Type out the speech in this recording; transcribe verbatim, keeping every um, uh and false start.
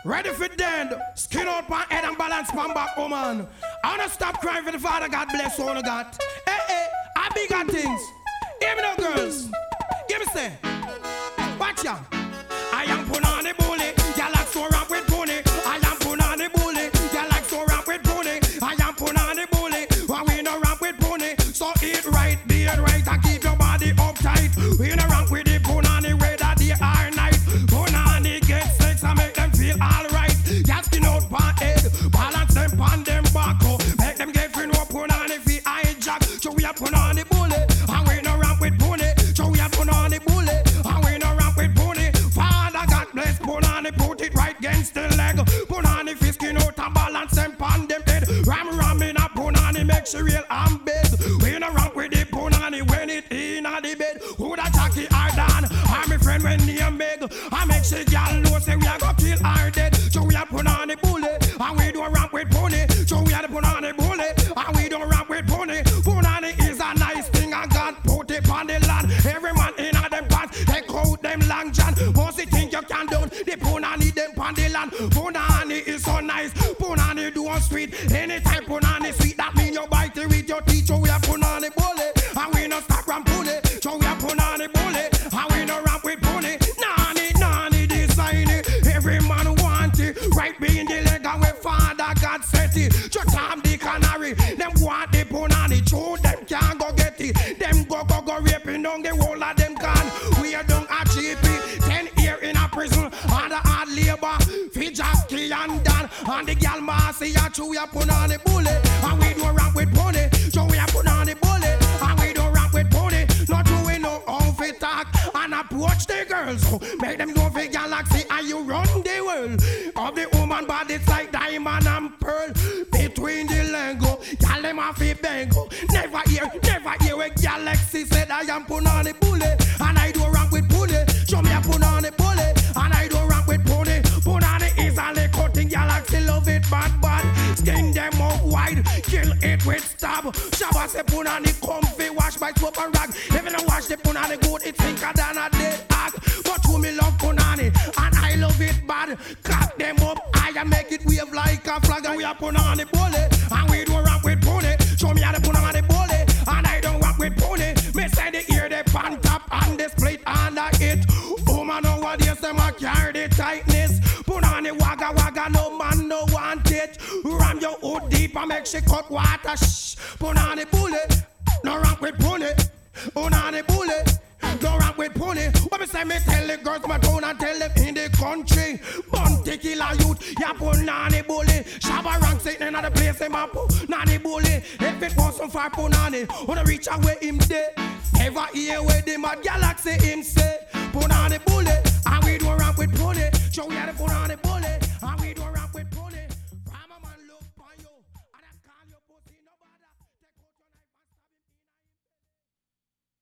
Ready for dead. Skin out my head and balance my back, woman. I wanna stop crying for the Father God bless all of God. Hey, hey, I bigger things. Hear me now, girls. Give me say. Watch ya. I am punani bully. Ya like so rap with pony. I am punani bully. Ya like so rap with pony. I am punani bully. When we no rap with pony. So eat right, be it right, and keep your body uptight. We no rap with the punani whether day or night. Punani get sex and make them feel alright. Just skin out my head, balance them pan them back. Oh. Make them get free no punani fi hijack. So we are punani bully. And we no rap with pony. So we are punani bully. And we no rap with pony. Father God bless punani, put it right against the leg. Punani fi skin out and balance them pan them head. Ram ram in a punani make she real and bed. We no rap with the punani when it in a the bed. Who da Jackie or Dan? I'm my friend when name beg. I make she gal know say we a go kill her dead. So we a punani bully. And we don't rap with pony. So we are the punani bully. And we don't rap with pony. Punani is a nice thing and God put it on the land. Every man in a them pants, they out them long john. Most you think you can do, the punani them on the land. Punani is so nice. Punani do on sweet. Anytime punani sweet, that mean you bite it with your teeth. So we are punani bully. And we no stop ram bully. So we are punani bully. And we no rap with pony. Nani, nani design it. Every man want it. Right being the leg and where Father God set it. Just time the canary. Them want the punani. True, them can't go get it. Them go go go raping down the whole of them can. We are done achieve it. Ten year in a prison. And the hard labor. Fi Jackie and Dan. And the gal Marcy a true we are punani bully. And we don't rap with pony. So we are punani bully. And we don't rap with pony. Not true we know how fi talk. And approach the girls. Make them go for galaxy. And you run the world. Of the woman body it's like diamond and pearl. Between the Lego. Gal them a fi bango. Never hear, never hear where galaxy said I am punani bully. And I don't rap with pony. Show me a punani bully. And I don't rap with pony. Punani is a little thing. Galaxy love it bad bad. Skin them out wide. Kill it with stab. Shabba say punani comfy. Wash my soap and rag. If you don't wash the punani good, it's thicker than a dead hog. But who me love punani. And I love it bad. Cut them up. I and make it wave like a flag. And we are punani bully. And we don't rap with pony. Show me how the punani bully. And I don't rap with pony. Me say the ear they pan top and the split under it. Oh man, nowadays them a carry the tightness. Punani wagga wagga, no man no want it. Ram your hood deep and make she cut water. Shh. Punani bully. No rap with pony. Punani bully. No rap with pony. What me say me tell the girls my town and tell them in the country. Bunty killer youth, ya punani bully. Shabba rank sitting in the place him a punani bully. If it wasn't for punani, wanna reach out where him day. Ever hear where the mad galaxy him say punani bully. And we don't rap with pony. So we are the punani